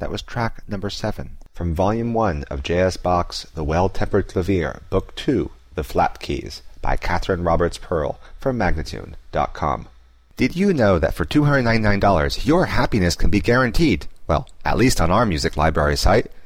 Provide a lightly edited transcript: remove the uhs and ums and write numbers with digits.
That was track number 7 from Volume 1 of J.S. Bach's The Well-Tempered Clavier, Book 2, The Flat Keys, by Catherine Roberts Pearl from Magnatune.com. Did you know that for $299, your happiness can be guaranteed? Well, at least on our music library site.